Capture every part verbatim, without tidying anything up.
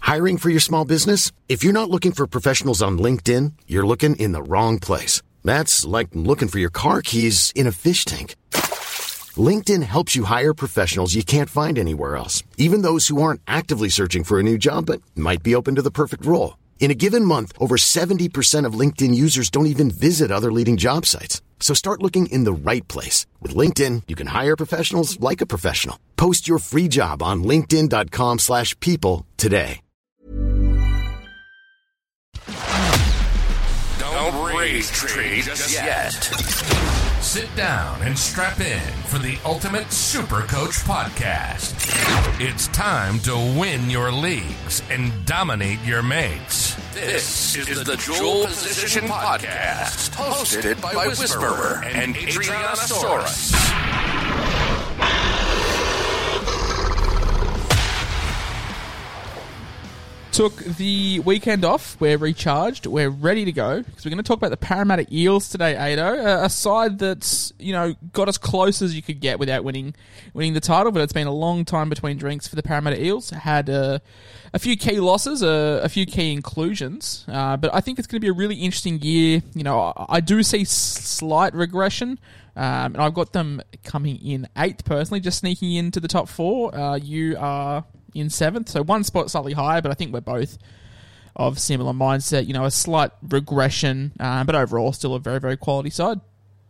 Hiring for your small business? If you're not looking for professionals on LinkedIn, you're looking in the wrong place. That's like looking for your car keys in a fish tank. LinkedIn helps you hire professionals you can't find anywhere else, even those who aren't actively searching for a new job but might be open to the perfect role. In a given month, over seventy percent of LinkedIn users don't even visit other leading job sites. So start looking in the right place. With LinkedIn, you can hire professionals like a professional. Post your free job on linkedin.com slash people today. Don't raise trade just yet. Sit down and strap in for the Ultimate Super Coach Podcast. It's time to win your leagues and dominate your mates. This is the Dual Position Podcast, hosted by Whisperer and Adrianasaurus. Took the weekend off. We're recharged. We're ready to go because we're going to talk about the Parramatta Eels today, Ado. A, a side that's, you know, got as close as you could get without winning winning the title, but it's been a long time between drinks for the Parramatta Eels. Had uh, a few key losses, uh, a few key inclusions, uh, but I think it's going to be a really interesting year. You know, I, I do see slight regression, um, and I've got them coming in eighth personally, just sneaking into the top four. Uh, you are in seventh, so one spot slightly higher, but I think we're both of similar mindset. You know, a slight regression, uh, but overall still a very, very quality side.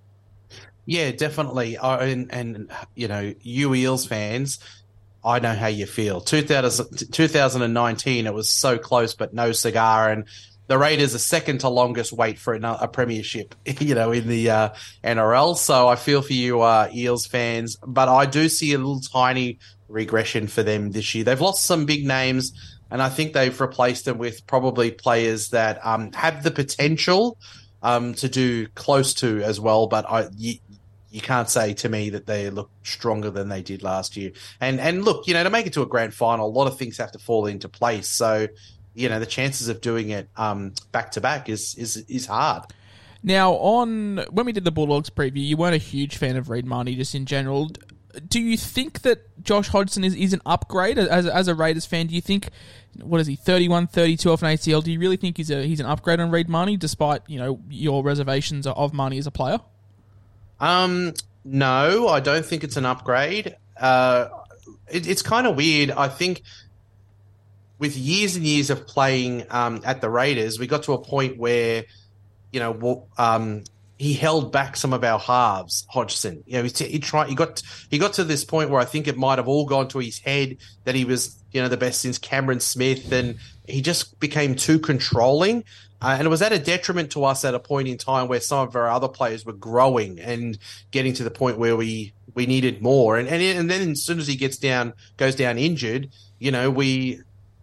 Yeah, definitely. Uh, and, and, you know, you Eels fans, I know how you feel. two thousand, two thousand nineteen, it was so close, but no cigar, and the Raiders are second to longest wait for a, a premiership, you know, in the uh, N R L. So I feel for you uh, Eels fans, but I do see a little tiny regression for them this year. They've lost some big names, and I think they've replaced them with probably players that um, have the potential um, to do close to as well, but I, you, you can't say to me that they look stronger than they did last year. And and look, you know, to make it to a grand final, a lot of things have to fall into place. So, you know, the chances of doing it um, back to back is is is hard. Now, on when we did the Bulldogs preview, you weren't a huge fan of Reid Marnie just in general. Do you think that Josh Hodgson is, is an upgrade as as a Raiders fan? Do you think, what is he, thirty-one, thirty-two off an A C L? Do you really think he's a he's an upgrade on Reid Marnie, despite, you know, your reservations of Marnie as a player? Um, no, I don't think it's an upgrade. Uh, it, it's kind of weird. I think with years and years of playing um, at the Raiders, we got to a point where, you know, um, he held back some of our halves, Hodgson. You know, he, he tried. He got he got to this point where I think it might have all gone to his head that he was, you know, the best since Cameron Smith, and he just became too controlling. Uh, and it was at a detriment to us at a point in time where some of our other players were growing and getting to the point where we, we needed more. And, and and then as soon as he gets down, goes down injured, you know, we.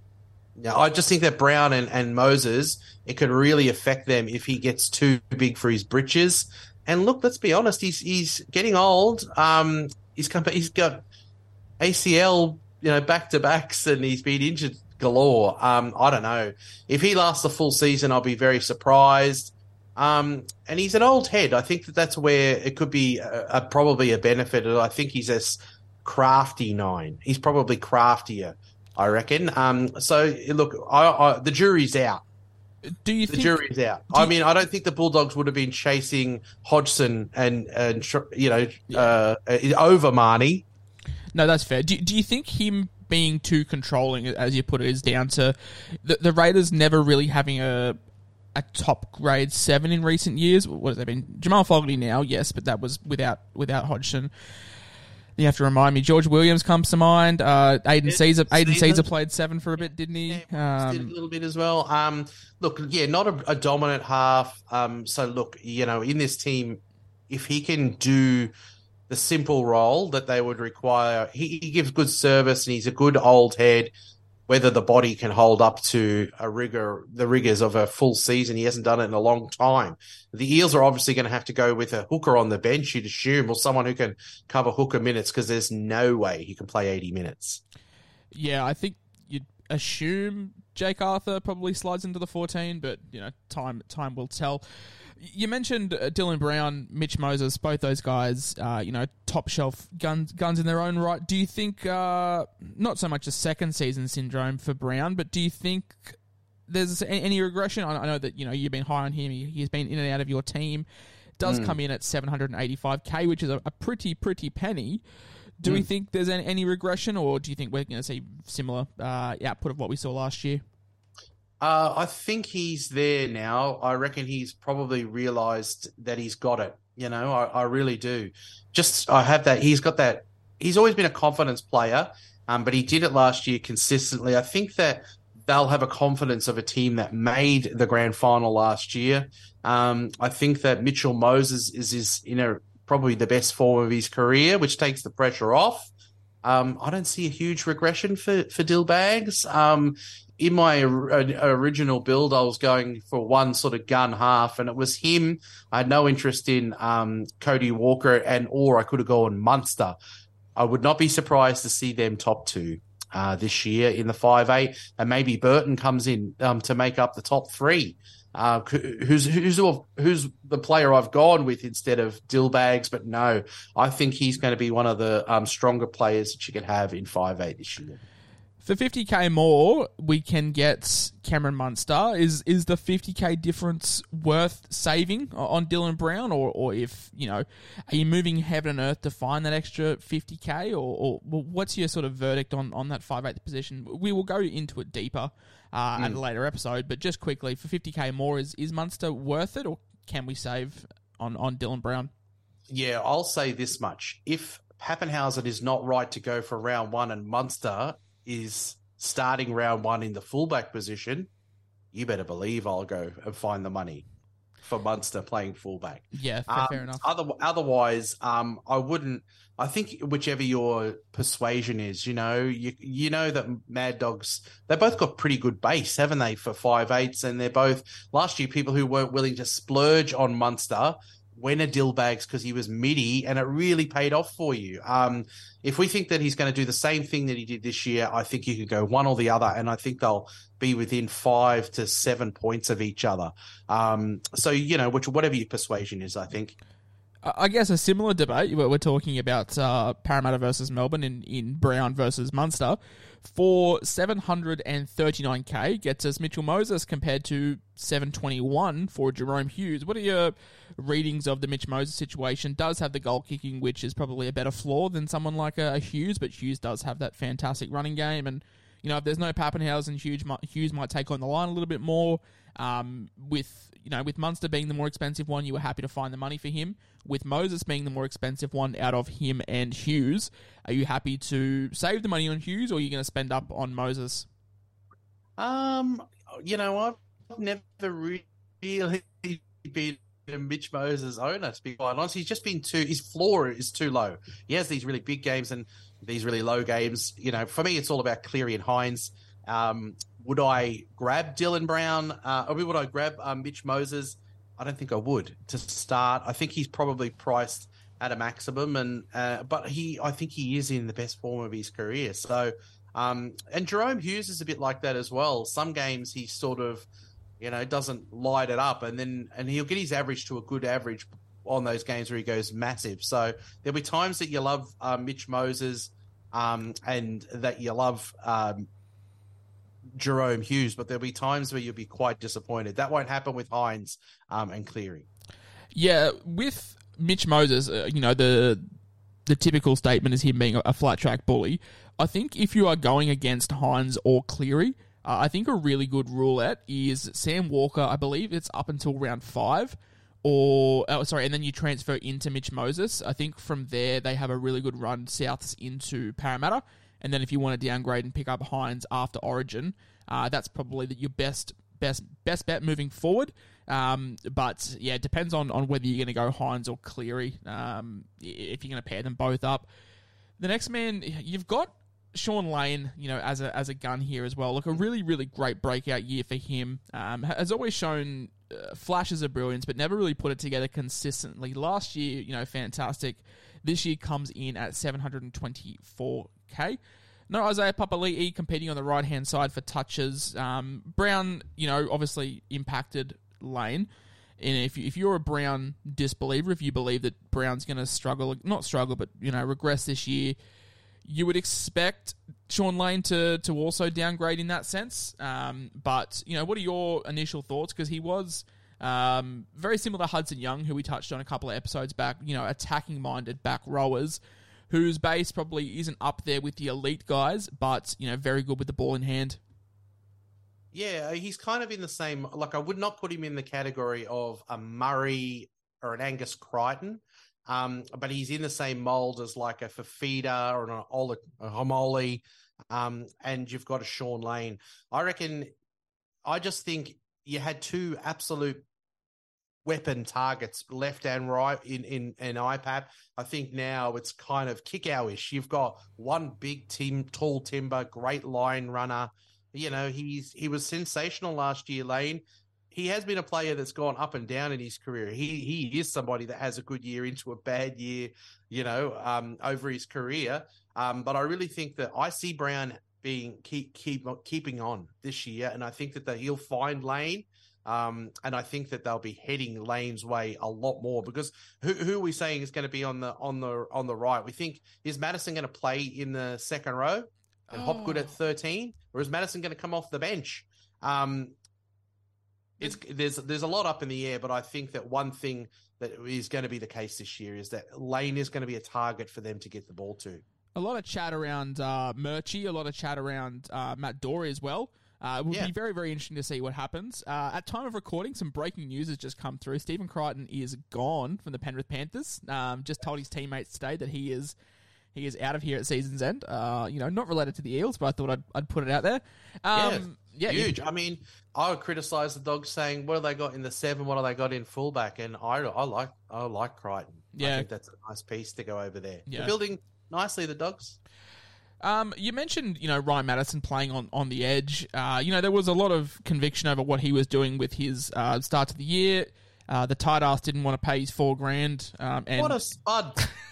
Yeah, I just think that Brown and, and Moses, it could really affect them if he gets too big for his britches. And look, let's be honest, he's he's getting old. Um, he's come, he's got A C L, you know, back to backs, and he's been injured galore. Um, I don't know if he lasts the full season, I'll be very surprised. Um, and he's an old head. I think that that's where it could be a, a, probably a benefit. I think he's a crafty nine. He's probably craftier, I reckon. Um, so look, I, I, the jury's out. Do you the think, jury's out? I you, mean, I don't think the Bulldogs would have been chasing Hodgson and and you know yeah. uh, over Marnie. No, that's fair. Do do you think him being too controlling, as you put it, is down to the, the Raiders never really having a a top grade seven in recent years? What has that been? Jamal Fogarty now, yes, but that was without without Hodgson. You have to remind me. George Williams comes to mind. Uh, Aiden Caesar. Aiden Caesar played seven for a bit, didn't he? Yeah, um, did a little bit as well. Um, look, yeah, not a, a dominant half. Um, so look, you know, in this team, if he can do the simple role that they would require, he, he gives good service and he's a good old head. Whether the body can hold up to a rigor, the rigors of a full season, he hasn't done it in a long time. The Eels are obviously going to have to go with a hooker on the bench, you'd assume, or someone who can cover hooker minutes, because there's no way he can play eighty minutes. Yeah, I think you'd assume Jake Arthur probably slides into the fourteen, but you know, time time will tell. You mentioned uh, Dylan Brown, Mitch Moses, both those guys, uh, you know, top shelf guns guns in their own right. Do you think, uh, not so much a second season syndrome for Brown, but do you think there's any regression? I know that, you know, you've been high on him. He, he's been in and out of your team. Does mm. come in at seven hundred eighty-five K, which is a, a pretty, pretty penny. Do mm. we think there's any, any regression, or do you think we're going to see similar uh, output of what we saw last year? Uh, I think he's there now. I reckon he's probably realised that he's got it. You know, I, I really do. Just, I have that. He's got that. He's always been a confidence player, um, but he did it last year consistently. I think that they'll have a confidence of a team that made the grand final last year. Um, I think that Mitchell Moses is, is in a probably the best form of his career, which takes the pressure off. Um, I don't see a huge regression for, for Dillbags. Um, in my original build, I was going for one sort of gun half, and it was him. I had no interest in um, Cody Walker, and or I could have gone Munster. I would not be surprised to see them top two uh, this year in the five eight, and maybe Burton comes in um, to make up the top three. Uh, who's who's who's the player I've gone with instead of Dillbags? But no, I think he's going to be one of the um, stronger players that you could have in five eight this year. For fifty K more, we can get Cameron Munster. Is is the fifty K difference worth saving on Dylan Brown, or or if you know, are you moving heaven and earth to find that extra fifty K, or, or well, what's your sort of verdict on, on that five eight position? We will go into it deeper uh, mm. at a later episode, but just quickly for fifty K more, is is Munster worth it, or can we save on on Dylan Brown? Yeah, I'll say this much: if Pappenhausen is not right to go for round one, and Munster is starting round one in the fullback position, you better believe I'll go and find the money for Munster playing fullback. Yeah, fair, um, fair enough. Other, otherwise, um, I wouldn't. I think whichever your persuasion is, you know, you you know that Mad Dogs, they both got pretty good base, haven't they, for five eights, and they're both last year people who weren't willing to splurge on Munster went a Dillbags because he was midi, and it really paid off for you. Um, if we think that he's going to do the same thing that he did this year, I think you could go one or the other, and I think they'll be within five to seven points of each other. Um, so, you know, which whatever your persuasion is, I think. I guess a similar debate, we're talking about uh, Parramatta versus Melbourne in, in Brown versus Munster. For seven hundred thirty-nine K gets us Mitchell Moses compared to seven twenty-one for Jerome Hughes. What are your readings of the Mitch Moses situation? Does have the goal kicking, which is probably a better flaw than someone like a, a Hughes, but Hughes does have that fantastic running game. And, you know, if there's no Pappenhausen, Hughes might, Hughes might take on the line a little bit more. Um, with, you know, with Munster being the more expensive one, you were happy to find the money for him. With Moses being the more expensive one out of him and Hughes, are you happy to save the money on Hughes, or are you going to spend up on Moses? Um, you know, I've never really been a Mitch Moses owner, to be quite honest. He's just been too, his floor is too low. He has these really big games and these really low games. You know, for me, it's all about Cleary and Hines. Um, would I grab Dylan Brown? Uh, or would I grab um, Mitch Moses? I don't think I would to start. I think he's probably priced at a maximum, and uh, but he, I think he is in the best form of his career. So, um, and Jerome Hughes is a bit like that as well. Some games he sort of, you know, doesn't light it up, and then and he'll get his average to a good average on those games where he goes massive. So there'll be times that you love uh, Mitch Moses, um, and that you love. Um, Jerome Hughes, but there'll be times where you'll be quite disappointed. That won't happen with Hines um, and Cleary. Yeah, with Mitch Moses, uh, you know, the the typical statement is him being a, a flat track bully. I think if you are going against Hines or Cleary, uh, I think a really good rule out is Sam Walker. I believe it's up until round five, or oh, sorry, and then you transfer into Mitch Moses. I think from there they have a really good run souths into Parramatta. And then if you want to downgrade and pick up Hines after Origin, uh, that's probably the, your best best best bet moving forward. Um, but yeah, it depends on, on whether you're going to go Hines or Cleary, um, if you're going to pair them both up. The next man, you've got Sean Lane, you know, as a as a gun here as well. Look, a really, really great breakout year for him. Um, has always shown uh, flashes of brilliance, but never really put it together consistently. Last year, you know, fantastic. This year comes in at seven hundred twenty-four K. No Isaiah Papali'i competing on the right-hand side for touches. Um, Brown, you know, obviously impacted Lane. And if you, if you're a Brown disbeliever, if you believe that Brown's going to struggle, not struggle, but you know regress this year, you would expect Sean Lane to to also downgrade in that sense. Um, but you know, what are your initial thoughts? Because he was um, very similar to Hudson Young, who we touched on a couple of episodes back. You know, attacking minded back rowers, whose base probably isn't up there with the elite guys, but you know, very good with the ball in hand. Yeah, he's kind of in the same... Like, I would not put him in the category of a Murray or an Angus Crichton, um, but he's in the same mould as, like, a Fafita or an Ola, a Homoli, um, and you've got a Sean Lane. I reckon... I just think you had two absolute weapon targets, left and right, in, in, in I P A P. I think now it's kind of kick-ow-ish. You've got one big team, tall timber, great line runner. You know, he's he was sensational last year, Lane. He has been a player that's gone up and down in his career. He he is somebody that has a good year into a bad year, you know, um, over his career. Um, but I really think that I see Brown being keep keep keeping on this year, and I think that the, he'll find Lane. Um, and I think that they'll be heading Lane's way a lot more, because who who are we saying is going to be on the on the on the right? We think, is Madison going to play in the second row and oh. Hopgood at thirteen, or is Madison going to come off the bench? Um, it's there's there's a lot up in the air, but I think that one thing that is going to be the case this year is that Lane is going to be a target for them to get the ball to. A lot of chat around uh, Murchie, a lot of chat around uh, Matt Dory as well. Uh, it would yeah. be very, very interesting to see what happens. Uh, at time of recording, some breaking news has just come through. Stephen Crichton is gone from the Penrith Panthers. Um, just told his teammates today that he is he is out of here at season's end. Uh, you know, not related to the Eels, but I thought I'd, I'd put it out there. Um, yeah, yeah, huge. You, I mean, I would criticise the Dogs saying, what have they got in the seven? What have they got in fullback? And I, I like I like Crichton. Yeah. I think that's a nice piece to go over there. Yeah. They're building nicely, the Dogs. Um, you mentioned, you know, Ryan Madison playing on, on the edge. Uh, you know, there was a lot of conviction over what he was doing with his uh, start to the year. Uh, the tight ass didn't want to pay his four grand. Um, and what a spud!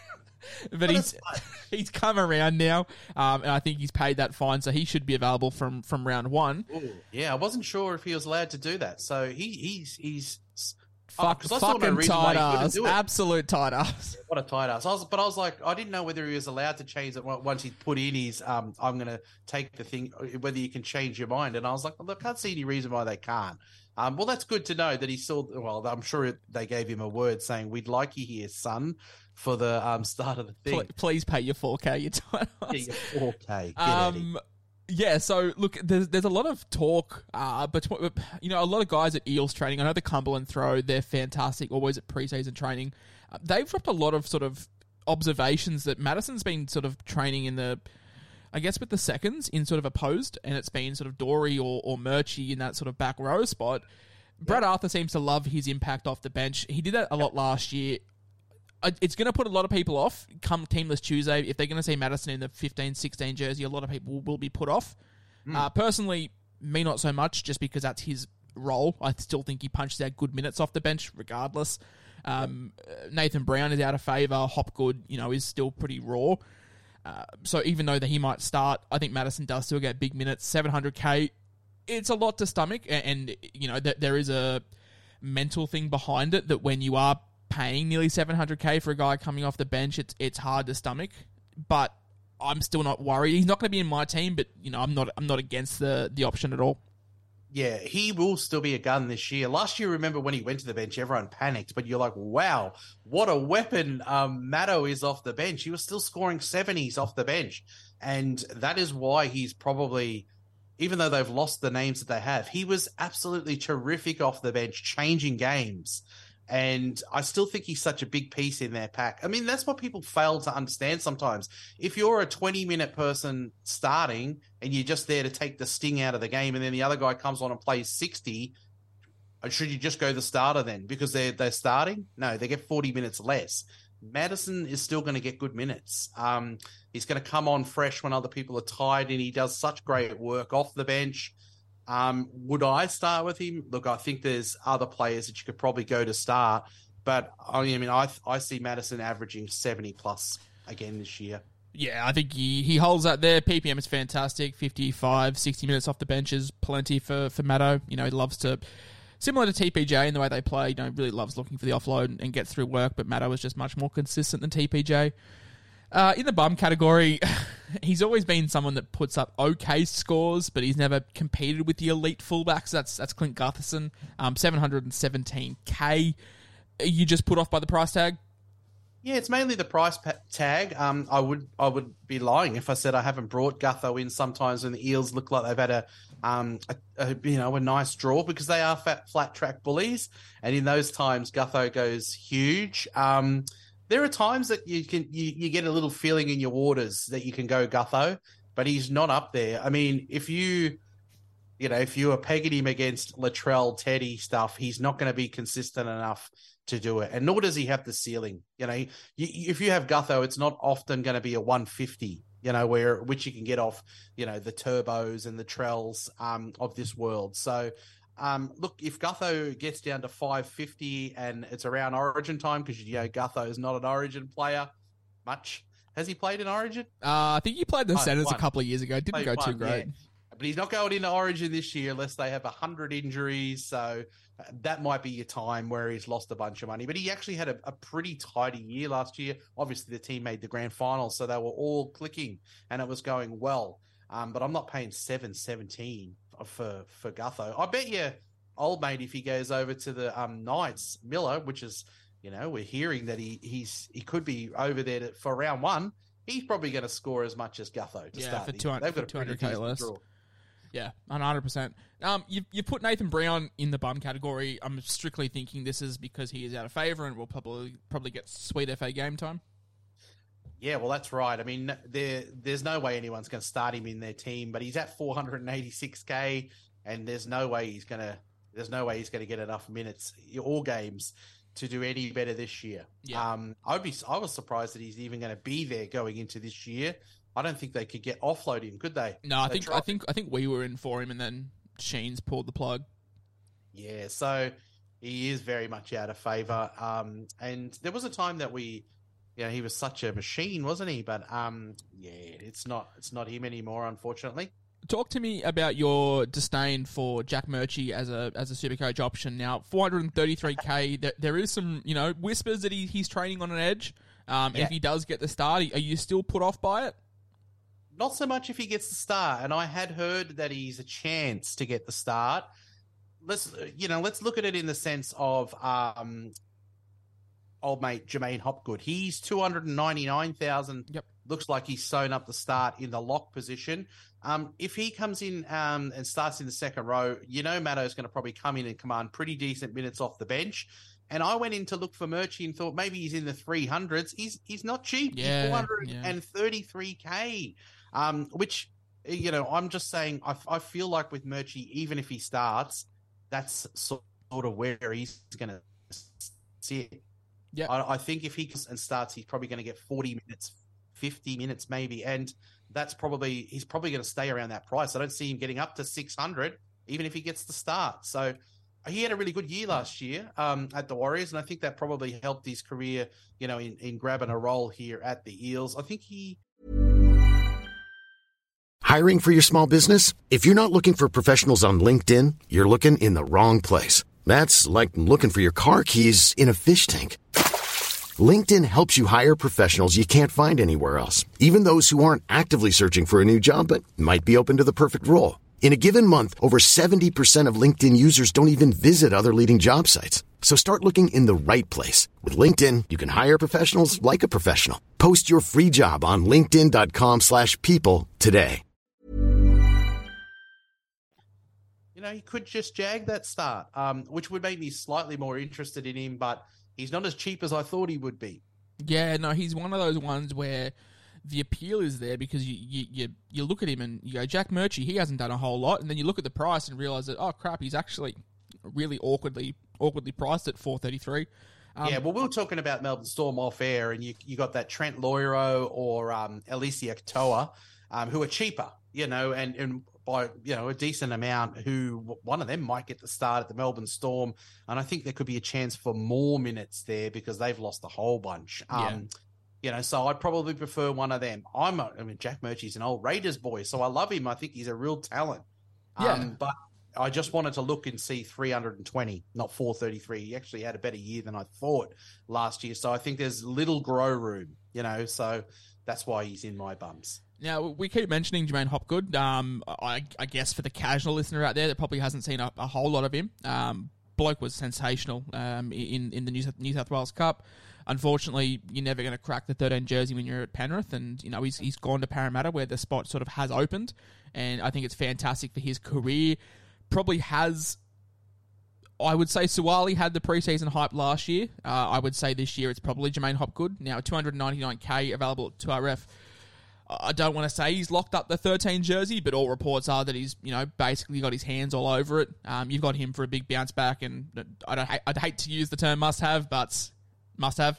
but what he's he's come around now, um, and I think he's paid that fine, so he should be available from, from round one. Ooh, yeah, I wasn't sure if he was allowed to do that. So he he's he's. Fuck, oh, fucking tight ass. Absolute tight ass. What a tight ass. I was, but I was like, I didn't know whether he was allowed to change it once he put in his, um, I'm going to take the thing, whether you can change your mind. And I was like, well, I can't see any reason why they can't. Um, well, that's good to know that he still, well, I'm sure they gave him a word saying, we'd like you here, son, for the um, start of the thing. Please pay your four K, you tight ass. Yeah, your four K. Get um, Yeah, so look, there's there's a lot of talk, uh, between, you know, a lot of guys at Eels training. I know the Cumberland Throw, they're fantastic, always at preseason training. Uh, they've dropped a lot of sort of observations that Madison's been sort of training in the, I guess with the seconds in sort of opposed, and it's been sort of Dory or, or Murchie in that sort of back row spot. Brad Arthur seems to love his impact off the bench. He did that a lot last year. It's going to put a lot of people off come Teamless Tuesday. If they're going to see Madison in the fifteen sixteen jersey, a lot of people will be put off. Mm. Uh, personally, me not so much, just because that's his role. I still think he punches out good minutes off the bench regardless. Um, yep. Nathan Brown is out of favour. Hopgood, you know, is still pretty raw. Uh, so even though that he might start, I think Madison does still get big minutes. seven hundred K, it's a lot to stomach. And, and you know, th- there is a mental thing behind it that when you are paying nearly seven hundred K for a guy coming off the bench, it's it's hard to stomach. But I'm still not worried. He's not going to be in my team, but you know, I'm not I'm not against the the option at all. Yeah, he will still be a gun this year. Last year, remember when he went to the bench, everyone panicked, but you're like, wow, what a weapon um, Maddo is off the bench. He was still scoring seventies off the bench. And that is why he's probably, even though they've lost the names that they have, he was absolutely terrific off the bench, changing games. And I still think he's such a big piece in their pack. I mean, that's what people fail to understand sometimes. If you're a twenty-minute person starting and you're just there to take the sting out of the game, and then the other guy comes on and plays sixty, should you just go the starter then? Because they're, they're starting? No, they get forty minutes less. Madison is still going to get good minutes. Um, he's going to come on fresh when other people are tired, and he does such great work off the bench. Um, would I start with him? Look, I think there's other players that you could probably go to start, but I mean, I I see Madison averaging seventy plus again this year. Yeah, I think he, he holds that there. P P M is fantastic. fifty-five, sixty minutes off the bench is plenty for, for Maddo. You know, he loves to Similar to T P J in the way they play, you know, really loves looking for the offload and gets through work, but Matto was just much more consistent than T P J. Uh, in the bum category, he's always been someone that puts up okay scores, but he's never competed with the elite fullbacks. That's that's Clint Gutherson, um, seven hundred seventeen K. Are you just put off by the price tag? Yeah, it's mainly the price pa- tag. Um, I would I would be lying if I said I haven't brought Gutho in sometimes when the Eels look like they've had a um a, a, you know a nice draw, because they are fat, flat track bullies, and in those times Gutho goes huge. Um, there are times that you can you, you get a little feeling in your waters that you can go Gutho, but he's not up there. I mean, if you you know if you are pegging him against Latrell, Teddy stuff, he's not going to be consistent enough to do it, and nor does he have the ceiling. You know, you, if you have Gutho, it's not often going to be a one fifty. You know, where which you can get off, you know, the Turbos and the Trells um, of this world. So, um, look, if Gutho gets down to five fifty and it's around Origin time, because you know Gutho is not an Origin player much. Has he played in Origin? Uh, I think he played the Oh, Senators one. a couple of years ago. Didn't Played go one, too great. yeah. But he's not going into Origin this year unless they have one hundred injuries. So uh, that might be your time where he's lost a bunch of money. But he actually had a, a pretty tidy year last year. Obviously, the team made the grand final, so they were all clicking and it was going well. Um, but I'm not paying seven seventeen for, for Gutho. I bet you, old mate, if he goes over to the um, Knights, Miller, which is, you know, we're hearing that he he's he could be over there to, for round one. He's probably going to score as much as Gutho to Yeah, start. for the two hundred, They've got a two hundred pretty K decent less. draw. Yeah, one hundred percent. Um, you you put Nathan Brown in the bum category. I'm strictly thinking this is because he is out of favour and will probably probably get sweet F A game time. Yeah, well, that's right. I mean, there there's no way anyone's going to start him in their team, but he's at four hundred eighty-six K, and there's no way he's going to there's no way he's going to get enough minutes or games to do any better this year. Yeah. Um, I'd be I was surprised that he's even going to be there going into this year. I don't think they could get offload him, could they? No, I They think tried. I think I think we were in for him, and then Sheens pulled the plug. Yeah, so he is very much out of favour. Um, and there was a time that we, you know, he was such a machine, wasn't he? But um, yeah, it's not it's not him anymore, unfortunately. Talk to me about your disdain for Jack Murchie as a as a Supercoach option. Now, four hundred thirty-three K, there, there is some, you know, whispers that he, he's training on an edge. Um, and Yeah. if he does get the start, are you still put off by it? Not so much if he gets the start, and I had heard that he's a chance to get the start. Let's you know, let's look at it in the sense of um, old mate Jermaine Hopgood. He's two hundred ninety-nine thousand. Yep. Looks like he's sewn up the start in the lock position. Um, if he comes in um, and starts in the second row, you know Matto's going to probably come in and command pretty decent minutes off the bench. And I went in to look for Murchie and thought maybe he's in the three hundreds. He's he's not cheap. Yeah, he's four hundred thirty-three K. Um, which, you know, I'm just saying, I, I feel like with Murchie, even if he starts, that's sort of where he's going to sit. Yeah. I, I think if he comes and starts, he's probably going to get forty minutes, fifty minutes maybe. And that's probably, he's probably going to stay around that price. I don't see him getting up to six hundred, even if he gets the start. So he had a really good year last year um, at the Warriors, and I think that probably helped his career, you know, in, in grabbing a role here at the Eels. I think he... Hiring for your small business? If you're not looking for professionals on LinkedIn, you're looking in the wrong place. That's like looking for your car keys in a fish tank. LinkedIn helps you hire professionals you can't find anywhere else, even those who aren't actively searching for a new job but might be open to the perfect role. In a given month, over seventy percent of LinkedIn users don't even visit other leading job sites. So start looking in the right place. With LinkedIn, you can hire professionals like a professional. Post your free job on linkedin.com slash people today. You know, he could just jag that start, um, which would make me slightly more interested in him, but he's not as cheap as I thought he would be. Yeah, no, he's one of those ones where the appeal is there because you you, you, you look at him and you go, Jack Murchie, he hasn't done a whole lot, and then you look at the price and realise that, oh crap, he's actually really awkwardly awkwardly priced at four thirty-three. Um, yeah, well, we were talking about Melbourne Storm off air, and you you got that Trent Loiro or um, Alicia Katoa, um, who are cheaper, you know, and, and by, you know, a decent amount, who one of them might get the start at the Melbourne Storm, and I think there could be a chance for more minutes there because they've lost a whole bunch. Um, Yeah. You know, so I'd probably prefer one of them. I'm, a, I mean, Jack Murchie's an old Raiders boy, so I love him. I think he's a real talent. Yeah. Um, but I just wanted to look and see three hundred twenty, not four thirty-three. He actually had a better year than I thought last year. So I think there's little grow room, you know, so that's why he's in my bums. Now, we keep mentioning Jermaine Hopgood. Um, I, I guess for the casual listener out there that probably hasn't seen a, a whole lot of him, um, bloke was sensational um, in, in the New South, New South Wales Cup. Unfortunately, you're never going to crack the thirteen jersey when you're at Penrith, and you know he's he's gone to Parramatta where the spot sort of has opened, and I think it's fantastic for his career. Probably has, I would say Suwali had the preseason hype last year. Uh, I would say this year it's probably Jermaine Hopgood. Now, two hundred ninety-nine K available at two R F. I don't want to say he's locked up the thirteen jersey, but all reports are that he's, you know, basically got his hands all over it. Um, you've got him for a big bounce back, and I don't, I'd hate to use the term must have, but must have.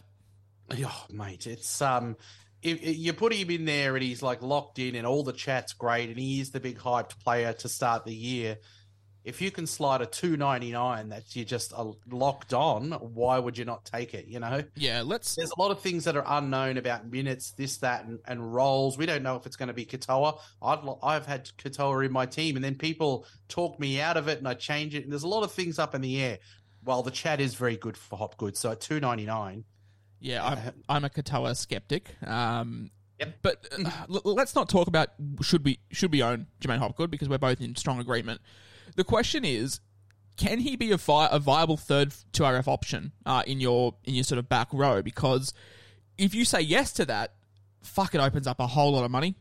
Oh, mate, it's um, if, if you put him in there and he's like locked in, and all the chat's great, and he is the big hyped player to start the year. If you can slide a two ninety-nine that you're just uh, locked on, why would you not take it, you know? Yeah, let's... There's a lot of things that are unknown about minutes, this, that, and, and roles. We don't know if it's going to be Katoa. I've, I've had Katoa in my team, and then people talk me out of it, and I change it. And there's a lot of things up in the air. Well, the chat is very good for Hopgood, so at two ninety-nine... Yeah, I'm, I'm a Katoa skeptic. Um, yep. But uh, l- let's not talk about should we should we own Jermaine Hopgood, because we're both in strong agreement. The question is, can he be a, vi- a viable third two R F option uh, in your in your sort of back row? Because if you say yes to that, fuck, it opens up a whole lot of money.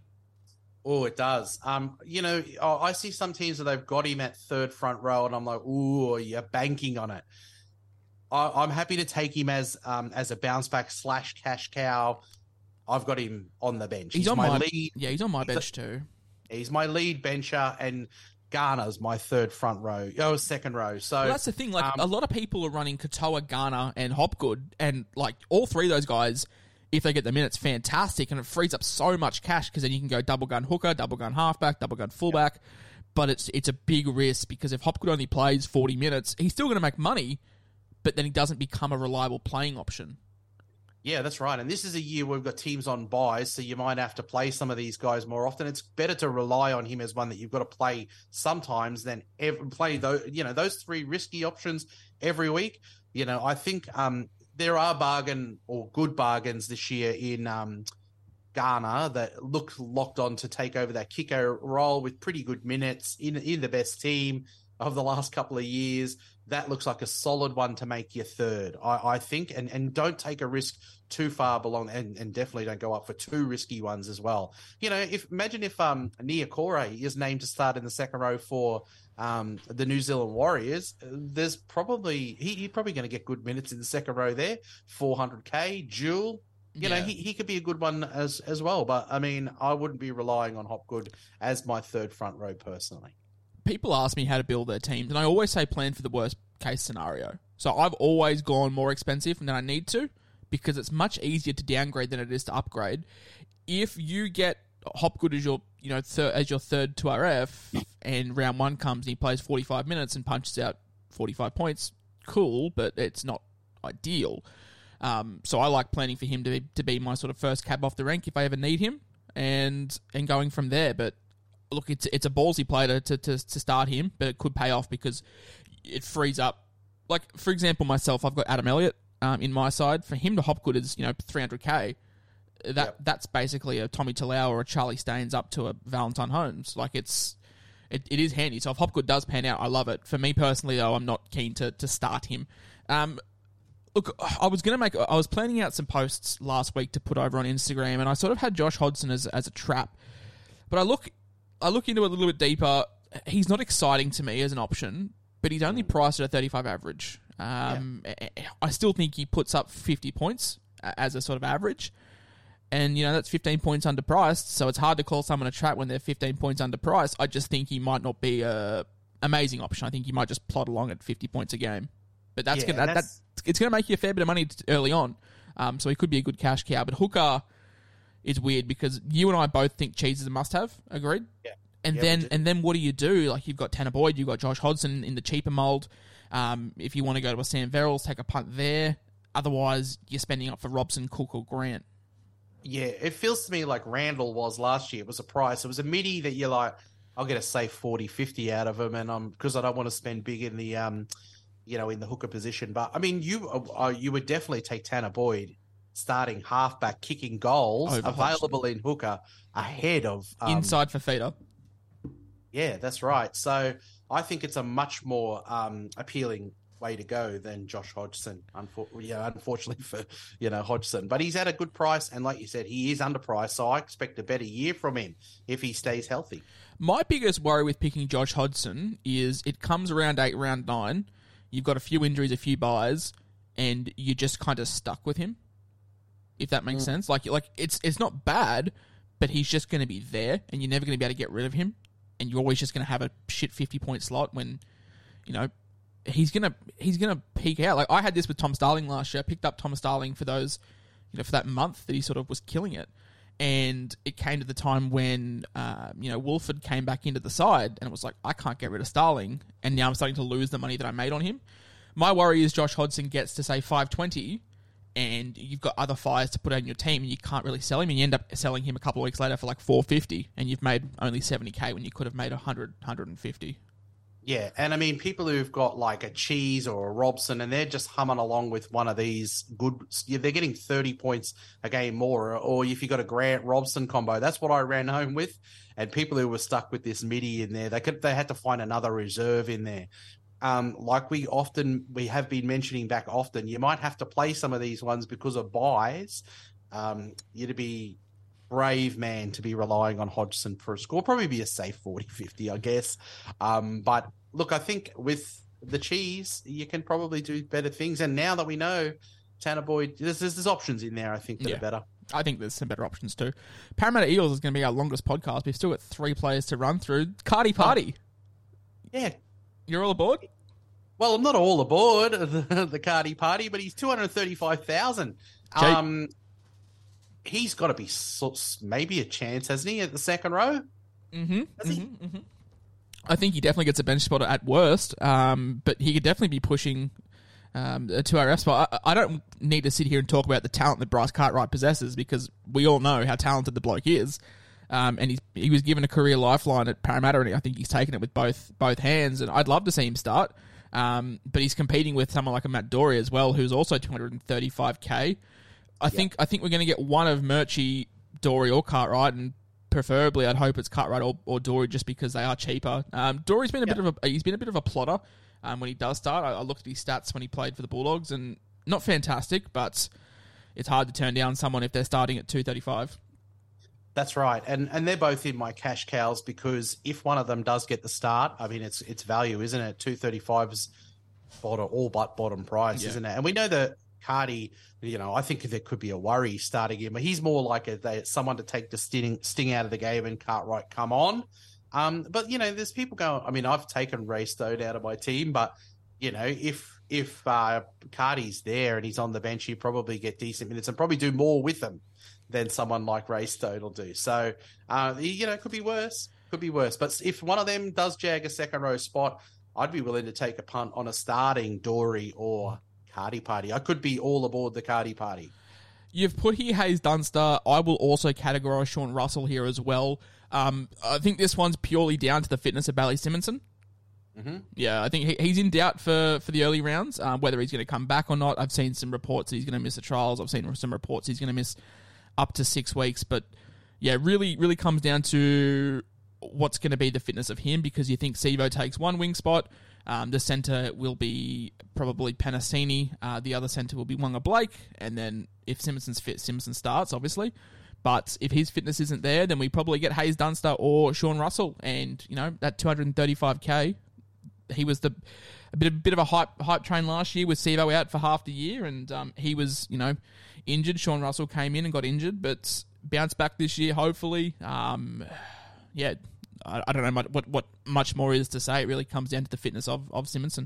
Oh, it does. Um, you know, I see some teams that they've got him at third front row, and I'm like, ooh, you're banking on it. I, I'm happy to take him as um, as a bounce back slash cash cow. I've got him on the bench. He's, he's on my, my lead. Yeah, he's on my he's bench a, too. He's my lead bencher, and Garner's my third front row. Oh, second row. So well, that's the thing. Like um, a lot of people are running Katoa, Garner, and Hopgood, and like all three of those guys, if they get the minutes, fantastic, and it frees up so much cash because then you can go double gun hooker, double gun halfback, double gun fullback. Yep. But it's it's a big risk because if Hopgood only plays forty minutes, he's still going to make money, but then he doesn't become a reliable playing option. Yeah, that's right. And this is a year where we've got teams on buys, so you might have to play some of these guys more often. It's better to rely on him as one that you've got to play sometimes than ever play those, you know, those three risky options every week. You know, I think um, there are bargain or good bargains this year in um, Garner that look locked on to take over that kicker role with pretty good minutes in in the best team of the last couple of years. That looks like a solid one to make your third, I, I think. And and don't take a risk too far below, and, and definitely don't go up for two risky ones as well. You know, if imagine if um Niokore is named to start in the second row for um the New Zealand Warriors, there's probably he, he's probably going to get good minutes in the second row there. four hundred K, Jewel. You yeah. know, he, he could be a good one as as well. But I mean, I wouldn't be relying on Hopgood as my third front row personally. People ask me how to build their teams, and I always say plan for the worst case scenario. So I've always gone more expensive than I need to, because it's much easier to downgrade than it is to upgrade. If you get Hopgood as your, you know, thir- as your third two R F, and round one comes and he plays forty-five minutes and punches out forty-five points, cool, but it's not ideal. Um, so I like planning for him to be, to be my sort of first cab off the rank if I ever need him, and and going from there. But look, it's it's a ballsy play to, to, to, to start him, but it could pay off because it frees up. Like, for example, myself, I've got Adam Elliott um, in my side. For him to Hopgood is, you know, three hundred K. That yep. That's basically a Tommy Talau or a Charlie Staines up to a Valentine Holmes. Like, it's it, it is handy. So if Hopgood does pan out, I love it. For me personally, though, I'm not keen to to start him. Um, look, I was gonna make. I was planning out some posts last week to put over on Instagram, and I sort of had Josh Hodgson as as a trap. But I look, I look into it a little bit deeper. He's not exciting to me as an option, but he's only priced at a thirty-five average. Um, yeah. I still think he puts up fifty points as a sort of average. And, you know, that's fifteen points underpriced, so it's hard to call someone a trap when they're fifteen points underpriced. I just think he might not be a amazing option. I think he might just plod along at fifty points a game. But that's, yeah, gonna, that, that's... That, it's going to make you a fair bit of money early on. Um, so he could be a good cash cow. But hooker is weird because you and I both think Cheese is a must-have. Agreed? Yeah. And yeah, then and then what do you do? Like, you've got Tanner Boyd, you've got Josh Hodgson in the cheaper mould. Um, if you want to go to a Sam Verrills, take a punt there. Otherwise, you're spending up for Robson, Cook, or Grant. Yeah, it feels to me like Randall was last year. It was a price. It was a midi that you're like, I'll get a safe forty fifty out of him, and um, because I don't want to spend big in the um, you know, in the hooker position. But I mean, you uh, you would definitely take Tanner Boyd, starting halfback, kicking goals, Over available Hodgson. in hooker ahead of um, Inside for Fifita. Yeah, that's right. So I think it's a much more um, appealing way to go than Josh Hodgson. Unfor- yeah, unfortunately for you know Hodgson, but he's at a good price, and like you said, he is underpriced. So I expect a better year from him if he stays healthy. My biggest worry with picking Josh Hodgson is it comes around eight, round nine. You've got a few injuries, a few buys, and you're just kind of stuck with him. If that makes mm. sense, like like it's it's not bad, but he's just going to be there, and you're never going to be able to get rid of him. And you're always just going to have a shit fifty point slot when, you know, he's gonna he's gonna peak out. Like I had this with Tom Starling last year. I picked up Thomas Starling for those, you know, for that month that he sort of was killing it, and it came to the time when uh, you know Wolford came back into the side, and it was like I can't get rid of Starling, and now I'm starting to lose the money that I made on him. My worry is Josh Hodgson gets to say five twenty, and you've got other fires to put out in your team, and you can't really sell him, and you end up selling him a couple of weeks later for like four fifty, and you've made only seventy k when you could have made one hundred, one hundred fifty. Yeah, and I mean, people who've got like a Cheese or a Robson, and they're just humming along with one of these good, they're getting thirty points a game more, or if you've got a Grant Robson combo, that's what I ran home with. And people who were stuck with this midi in there, they could, they had to find another reserve in there. Um, like we often, we have been mentioning back often, you might have to play some of these ones because of buys. Um, you'd be brave man to be relying on Hodgson for a score. Probably be a safe forty fifty, I guess. Um, but look, I think with the Cheese, you can probably do better things. And now that we know Tanner Boyd, there's, there's, there's options in there, I think, that yeah. are better. I think there's some better options too. Parramatta Eels is going to be our longest podcast. We've still got three players to run through. Cardi Party. Yeah. You're all aboard? Well, I'm not all aboard the, the Cardi Party, but he's two hundred thirty-five thousand. Um, he's got to be so, maybe a chance, hasn't he, at the second row? Mm-hmm. Mm-hmm, mm-hmm. I think he definitely gets a bench spot at worst, um, but he could definitely be pushing um, a two R F spot. I, I don't need to sit here and talk about the talent that Bryce Cartwright possesses because we all know how talented the bloke is. Um, and he's, he was given a career lifeline at Parramatta, and I think he's taken it with both both hands. And I'd love to see him start, um, but he's competing with someone like a Matt Dory as well, who's also two hundred thirty-five k. I yep. think I think we're going to get one of Murchie, Dory, or Cartwright, and preferably I'd hope it's Cartwright or, or Dory, just because they are cheaper. Um, Dory's been a yep. bit of a he's been a bit of a plotter um, when he does start. I, I looked at his stats when he played for the Bulldogs, and not fantastic, but it's hard to turn down someone if they're starting at two thirty-five. That's right, and and they're both in my cash cows because if one of them does get the start, I mean it's it's value, isn't it? Two thirty five is bottom, all but bottom price, yeah. isn't it? And we know that Cardi, you know, I think there could be a worry starting him, but he's more like a they, someone to take the sting sting out of the game and Cartwright come on. Um, but you know, there's people going. I mean, I've taken Ray Stone out of my team, but you know, if if uh, Cardi's there and he's on the bench, he'll probably get decent minutes and probably do more with them than someone like Ray Stone will do. So, uh, you know, it could be worse. Could be worse. But if one of them does jag a second row spot, I'd be willing to take a punt on a starting Dory or Cardi Party. I could be all aboard the Cardi Party. You've put here Hayes Dunster. I will also categorise Sean Russell here as well. Um, I think this one's purely down to the fitness of Bailey Simonson. Mm-hmm. Yeah, I think he, he's in doubt for, for the early rounds, uh, whether he's going to come back or not. I've seen some reports that he's going to miss the trials. I've seen some reports he's going to miss up to six weeks. But yeah, really, really comes down to what's going to be the fitness of him, because you think Sivo takes one wing spot. Um, the centre will be probably Panasini. Uh, the other centre will be Wonga Blake. And then if Simpson's fit, Simpson starts, obviously. But if his fitness isn't there, then we probably get Hayes Dunster or Sean Russell. And, you know, that two hundred thirty-five k, he was the a bit, a bit of a hype hype train last year with Sivo out for half the year. And um, he was, you know, injured. Sean Russell came in and got injured, but bounced back this year, hopefully. Um, yeah, I, I don't know much, what, what much more is to say. It really comes down to the fitness of, of Simonson.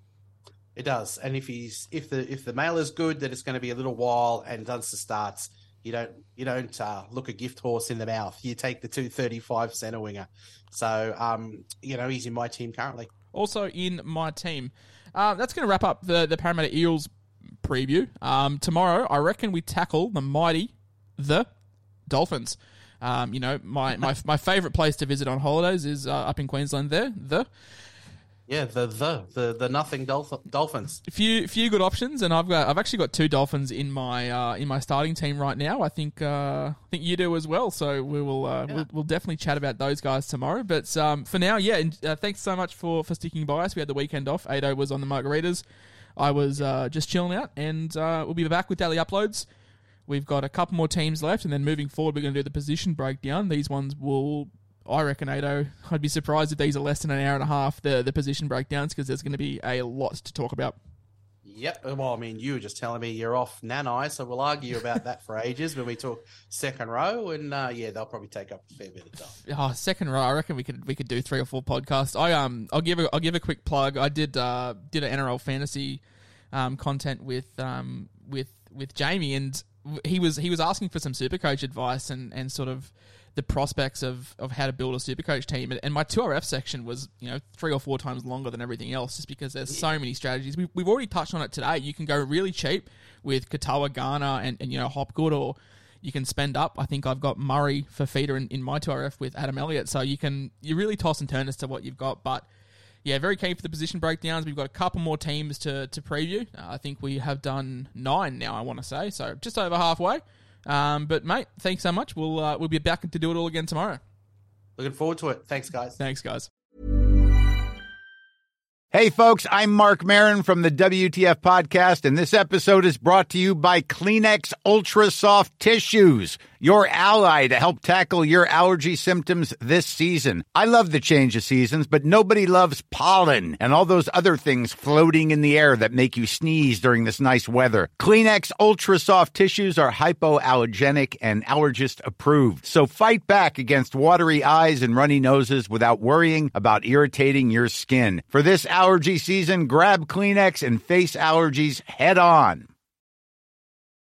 It does. And if he's if the if the mail is good, then it's going to be a little while, and Dunster starts. You don't you don't uh, look a gift horse in the mouth. You take the two thirty-five centre winger. So, um, you know, he's in my team currently. Also in my team. Uh, that's going to wrap up the, the Parramatta Eels preview. Um, tomorrow, I reckon we tackle the mighty, the Dolphins. Um, you know, my, my my favourite place to visit on holidays is uh, up in Queensland. There, the yeah, the the the, the nothing Dolph- Dolphins. A few few good options, and I've got I've actually got two Dolphins in my uh, in my starting team right now. I think uh, I think you do as well. So we will uh, yeah. we'll, we'll definitely chat about those guys tomorrow. But um, for now, yeah, and, uh, thanks so much for, for sticking by us. We had the weekend off. Ado was on the margaritas. I was uh, just chilling out, and uh, we'll be back with daily uploads. We've got a couple more teams left, and then moving forward, we're going to do the position breakdown. These ones will, I reckon, Ado, I'd be surprised if these are less than an hour and a half, the, the position breakdowns, because there's going to be a lot to talk about. Yep. Well, I mean, you were just telling me you're off Nanai, so we'll argue about that for ages when we talk second row, and uh, yeah, they'll probably take up a fair bit of time. Oh, second row, I reckon we could we could do three or four podcasts. I um, I'll give a, I'll give a quick plug. I did uh did an N R L fantasy um content with um with with Jamie, and he was he was asking for some Supercoach advice and, and sort of the prospects of, of how to build a Supercoach team. And my two R F section was, you know, three or four times longer than everything else, just because there's so many strategies. We, we've already touched on it today. You can go really cheap with Katoa, Garner, and, and you know, Hopgood, or you can spend up. I think I've got Murray for feeder in, in my two R F with Adam Elliott. So you can you really toss and turn as to what you've got. But yeah, very keen for the position breakdowns. We've got a couple more teams to, to preview. Uh, I think we have done nine now, I want to say. So just over halfway. Um, but, mate, thanks so much. We'll uh, we'll be back to do it all again tomorrow. Looking forward to it. Thanks, guys. Thanks, guys. Hey, folks, I'm Mark Maron from the W T F Podcast, and this episode is brought to you by Kleenex Ultra Soft Tissues, your ally to help tackle your allergy symptoms this season. I love the change of seasons, but nobody loves pollen and all those other things floating in the air that make you sneeze during this nice weather. Kleenex Ultra Soft Tissues are hypoallergenic and allergist approved, so fight back against watery eyes and runny noses without worrying about irritating your skin. For this allergy season, grab Kleenex and face allergies head on.